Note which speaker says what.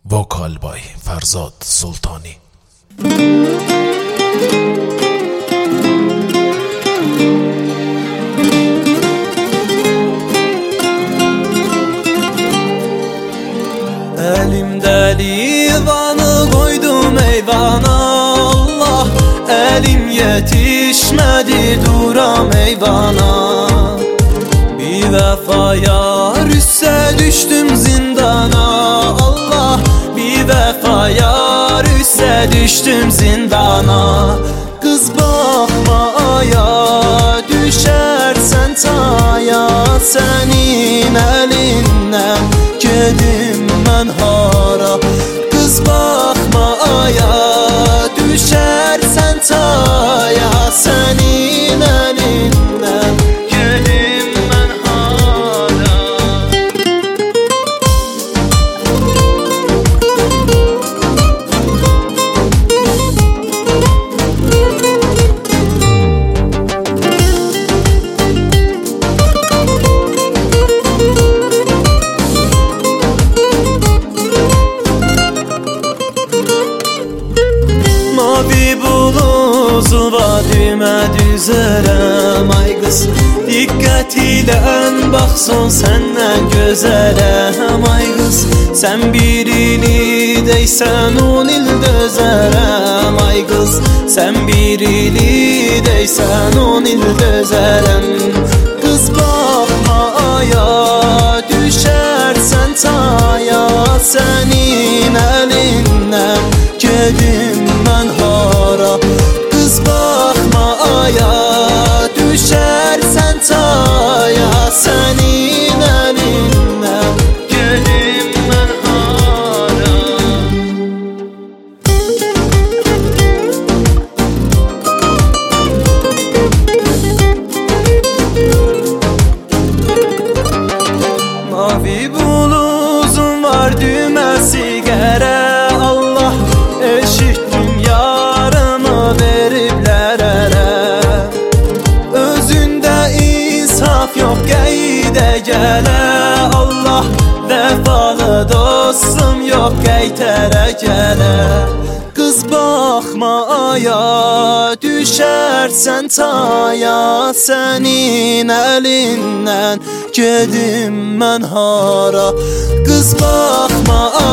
Speaker 1: Vokal by Ferzad Sultani.
Speaker 2: Elimde divanı koydum eyvana Allah, elim yetişmedi duram eyvana. Bir vefaya rüsse düştüm zindana Allah, bir vefaya rüsse düştüm zindana. Kız bakma aya, düşersen taya, senin elinden gedim ben hara. Kız bakma aya, düşersen taya, senin elinden gedim ben hara. Mavi buluzu vadime düzerem ay kız, dikkat ile bakson senden güzelem ay kız. Sen birini deysen 10 il dözerem ay kız, sen birini deysen 10 il dözerem. Kız bakma aya, düşersen taya, senin elinden gedim ben hara. Kız bakma aya, düşersen taya, senin elinden gedim ben hara. Mavi bluzum var düğmesi gere Allah, eşittim yarımı veribler ere. Özünde insaf yok geyde gele Allah, vefalı dostum yok geytere gele. Kız bakma aya, düşersen taya, senin elinden gedim ben hara. Kız bakma